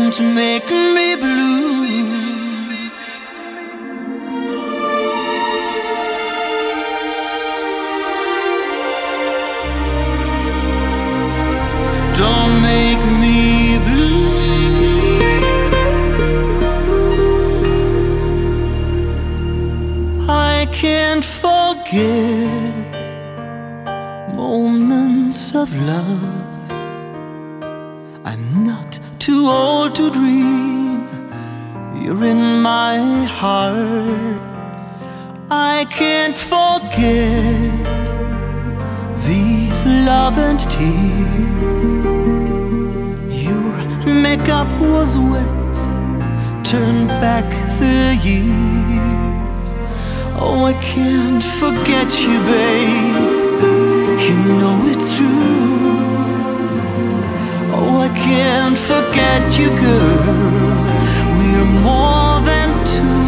can't make me blue. Don't make me blue. I can't forget moments of love. I'm not too old to dream. You're in my heart. I can't forget these love and tears. Your makeup was wet, turned back the years. Oh, I can't forget you, babe. You know it's true. Oh, I can't forget you, girl. We're more than two.